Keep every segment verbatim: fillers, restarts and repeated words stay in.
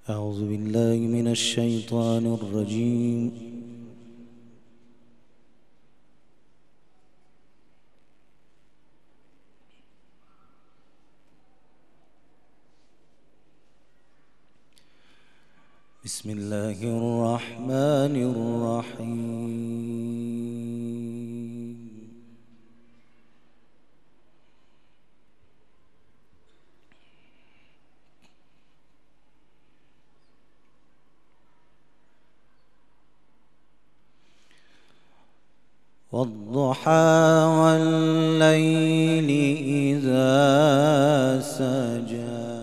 أعوذ بالله من الشيطان الرجيم. بسم الله الرحمن الرحيم. والضحى والليل إذا سجى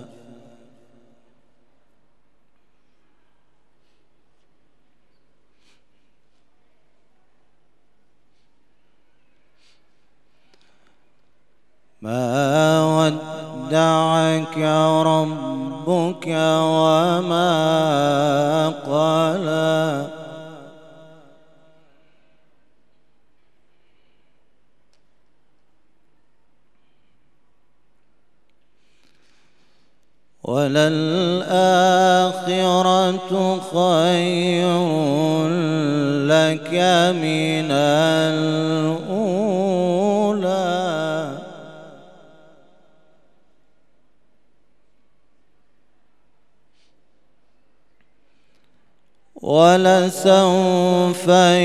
ما ودعك ربك وما قلى وللآخرة خير لك من الأولى ولسوف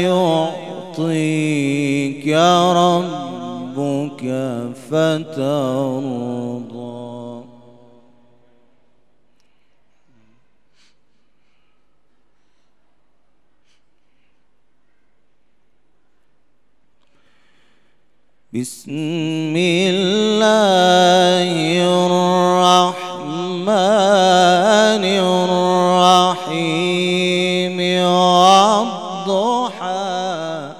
يعطيك ربك فترضى. بسم الله الرحمن الرحيم. والضحى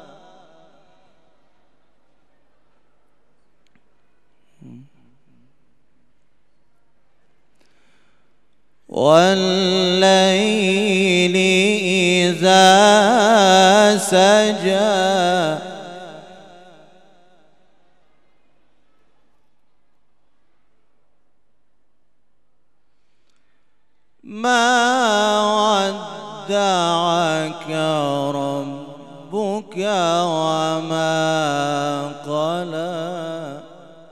والليل إذا سجى ما ودعك ربك وما قلى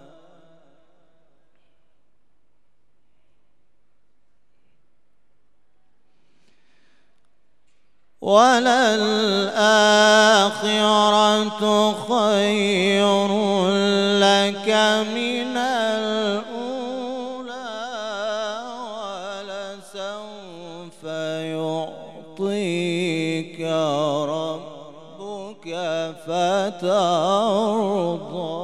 وللآخرة خير لك من الأولى ولسوف يعطيك ربك فترضى.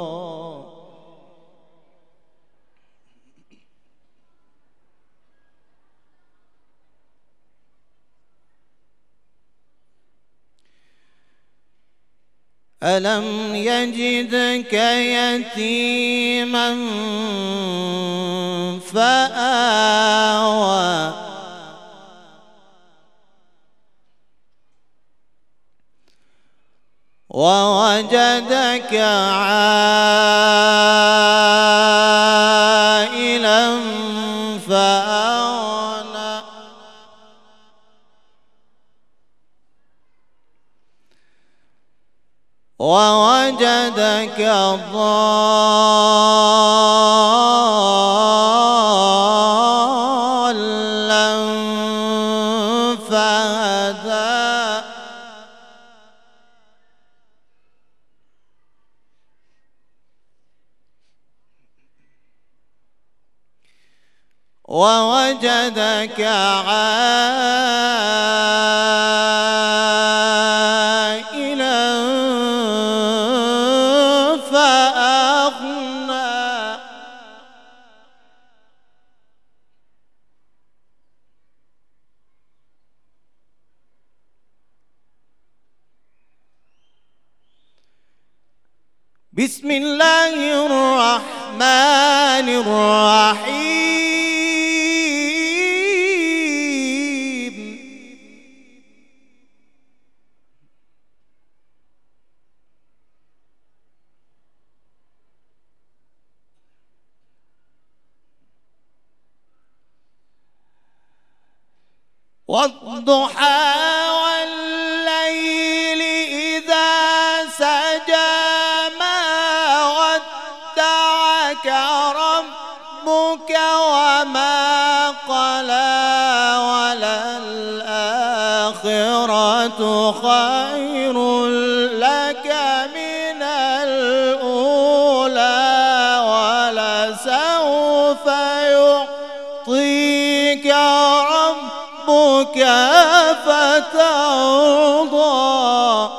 ألم يجدك يتيما فآوى ووجدك عائلا فأغنى ووجدك ضالا فهدى ووجدك عائلا فأغنى بسم الله الرحمن الرحيم. والضحى والليل إذا سجى ما ودعك ربك وما قلى وللآخرة خير لك من الأولى ولسوف يعطيك ربك فترضى.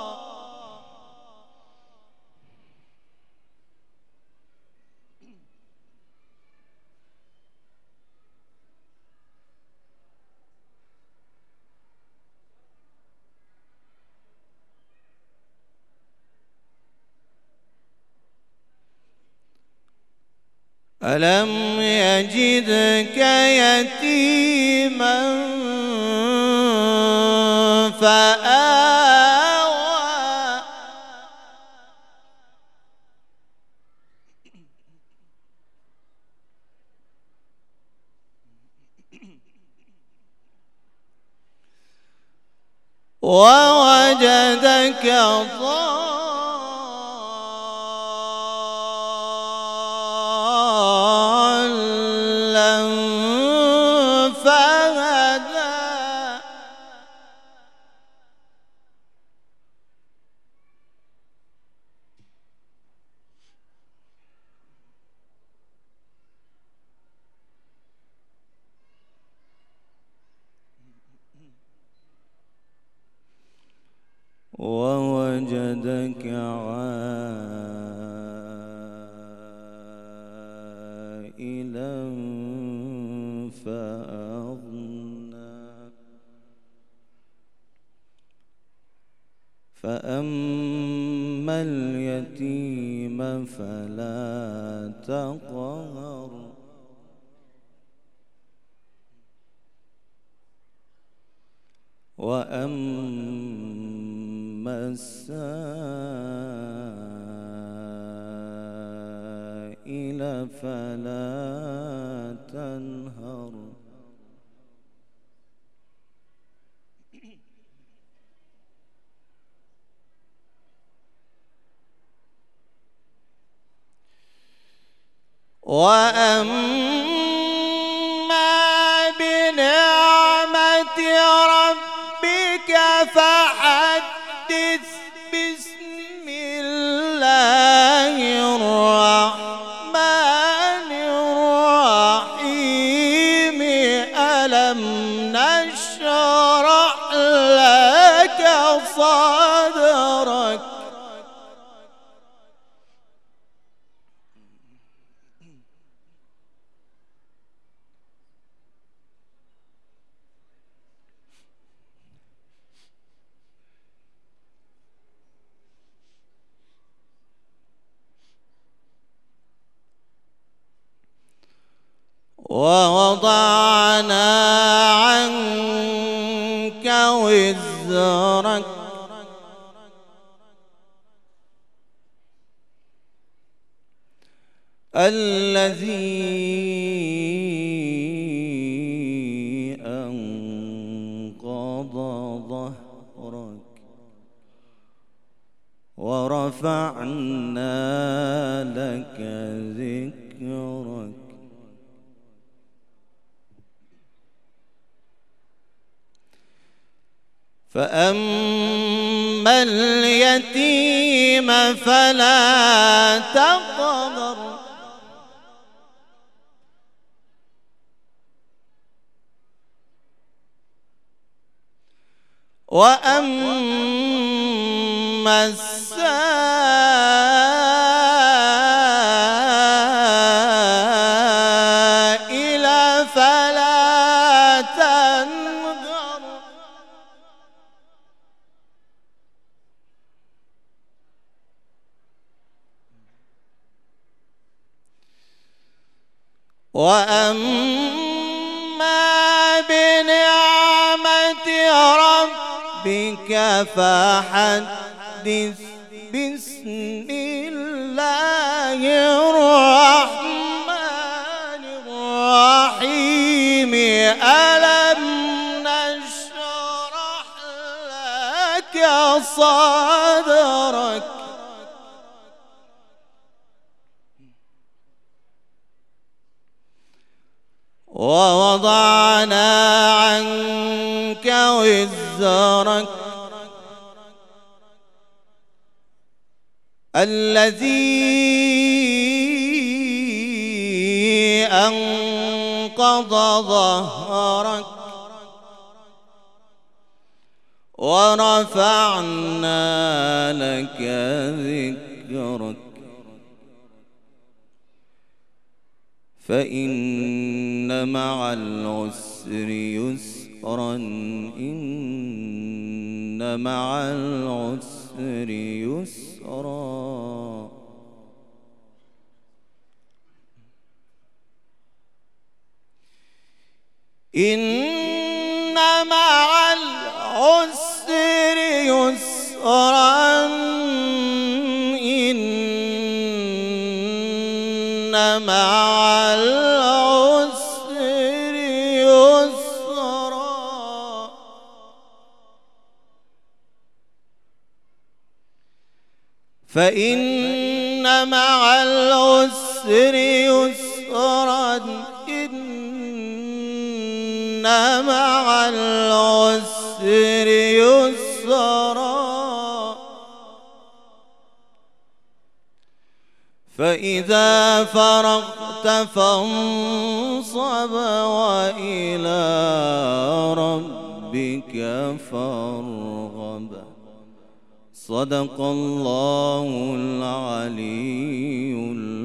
ألم يجدك يتيما فآوى ووجدك ضالا فهدى ووجدك عائلا فأغنى فأما اليتيم فلا تقهر وأما السائل فلا تنهر وأما بنعمة ربك فحدث. بسم الله الرحمن الرحيم. ألم نشرح لك صدرك ووضعنا عنك وزرك الذي أنقض ظهرك ورفعنا لك ذكرك فأما اليتيم فلا تقهر وأما السائل فلا تنهر وأما بنعمة ربك فحدث. بسم الله الرحمن الرحيم. ألم صدرك ووضعنا عنك وزرك الذي أنقض ظهرك ورفعنا لك ذكرك فإن مع العسر يسرا إن مع العسر يسرا إن مع العسر يسرا إن مع العسر يسرا فإن مع العسر يسرا إن مع العسر يسرا فإذا فرغت فانصب وإلى ربك فارغب صدق الله العلي العظيم.